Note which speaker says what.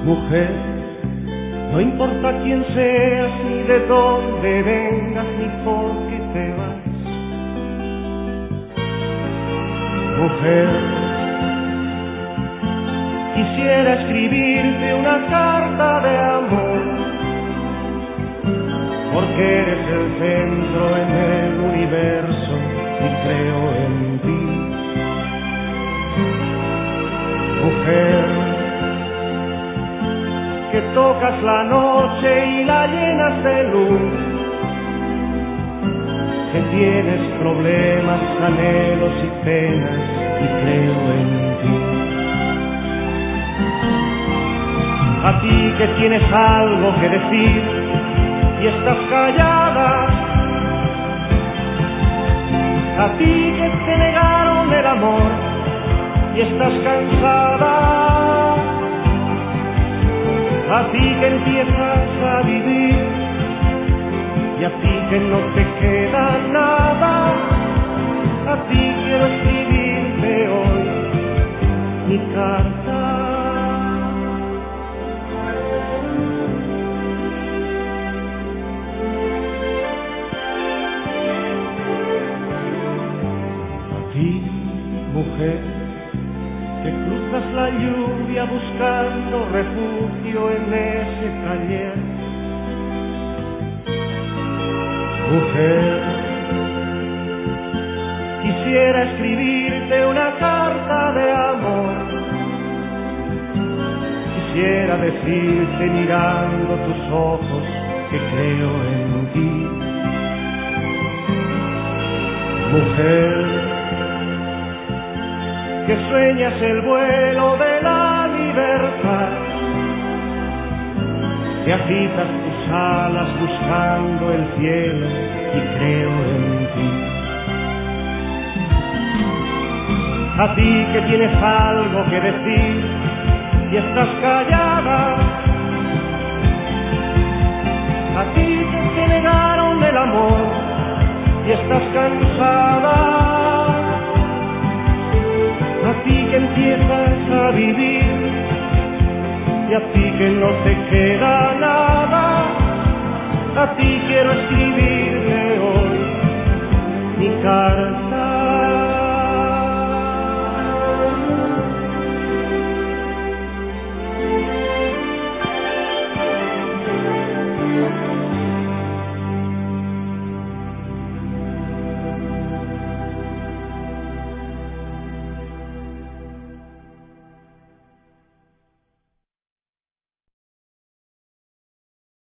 Speaker 1: Mujer, no importa quién seas, ni de dónde vengas, ni por qué te vas. Mujer, quisiera escribirte una carta de amor, porque eres el centro en el universo y creo en ti. Mujer, que tocas la noche y la llenas de luz, que tienes problemas, anhelos y penas y creo en ti. A ti que tienes algo que decir y estás callada, a ti que te negaron el amor y estás cansada, a ti que empiezas a vivir y a ti que no te queda nada, a ti quiero escribirte hoy mi carta. A ti, mujer, que cruzas la lluvia buscando refugio en ese taller. Mujer, quisiera escribirte una carta de amor, quisiera decirte mirando tus ojos que creo en ti. Mujer, que sueñas el vuelo de la libertad, que agitas tus alas buscando el cielo y creo en ti. A ti que tienes algo que decir y estás callada, a ti que te negaron el amor y estás cansada, a ti que empiezas a vivir y a ti que no te queda